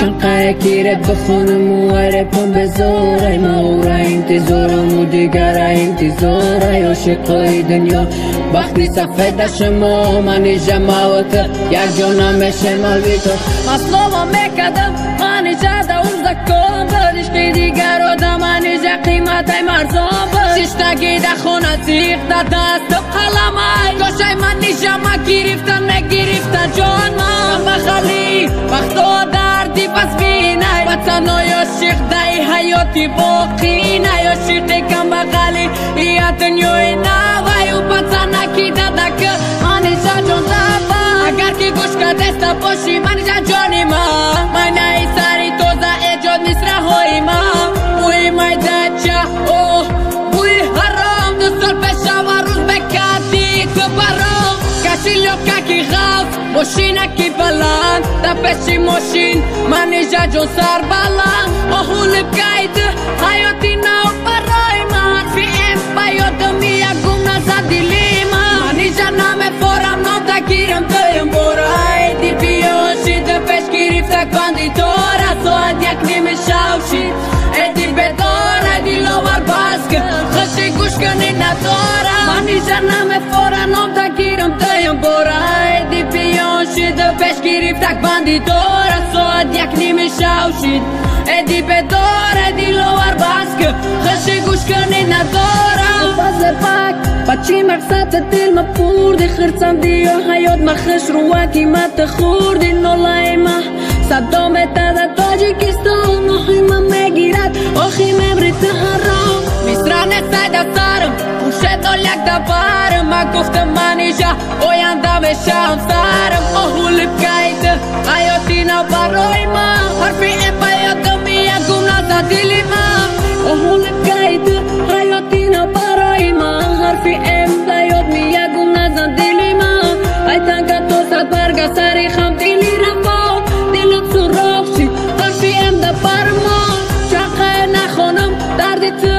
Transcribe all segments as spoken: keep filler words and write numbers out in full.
چنقه کیره بخونم و عربم بزاره مورا انتظارم و دیگر انتظاره عاشقای دنیا وقتی سفید شما منی جماعت یک جانم شمال بی تو مصلوبا میکدم منی جده اون زکام برشقی دیگر آدم منی جه قیمت های مرزان بر ششتگی ده خونه تیغ ده دستم قلمای گوشه منی جمع گرفتن نگرفتن جان من بخلی وقتا دردی پس بینای وطن های عاشق دای حیاتی باقی نه عاشقی کم بغلی یا دنیای نوای و پتنکی دادک منی جا جان دفا اگر که گوش که دستا باشی منی جا جانی ما من ای سری توزا ایجاد نیست رهایی ما بوی مای دچه اوه بوی حرام دو سال پشا و روز بکردی تو برام کشی لوکا کی غاف ماشینه کی بلند دا پشی ماشین منی جا جان سر بلند آهول بگید حیاتی نو برای من فی ام بیادم یا گم نزد دیلی من منی جا نمه فورم نام تا گیرم دویم برای دی بیاشی دا پش گریفته کندی داره ساعت یک نیمه شوشید ایدی بدار ایدی لور بازگه خشی گوش کنی نداره منی جا نمه فورم نام تا گیرم دویم برای دی بیاشی دا پش گریفته کندی داره ساعت یک نیمه شوشید ایدی بدار ایدی لور بازگه خشی گوش کنی نداره فضل پاک بچی مقصد دل ما پوردی خرسم دی و حیات ما خش رو قیمت خوردی نولای ما صدام تازه تاجیکستان نوحی ما میگیرد آخی ممری تهران میسران سایده سرم پوشه دال یک دبارم ما گفتم منی جا اویانده میشم سرم آهول بگیده حیاتی نو برای ما حرفی این بیادم یک گم نزد دیلی ما آهول بگیده حیاتی نو برای ما حرفی این بیاد می یک گم نزد دیلی ما ای تنگا تو سد برگه سری خم دیلی رفا دلم سراخ شید حرفی این ده بر ما چقه نخونم دردی تو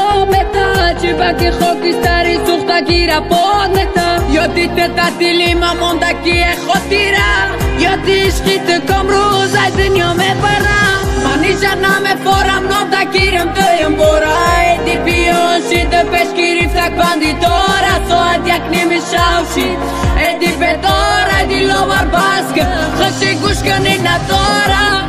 ازامتا چی بکی خاکستری سوخته گیره باد نتا یادی تا دیلی ما موندگی خاطیره یادی عشقی تو کم روز ای دنیا میبرم منی جنم فورم نام تا گیرم دویم برای دی بیاشی ده پش گریفته کندی داره ساعت یک نیمه شوشید ایدی بدار ایدی لور بازگه خشی گوش کنی نداره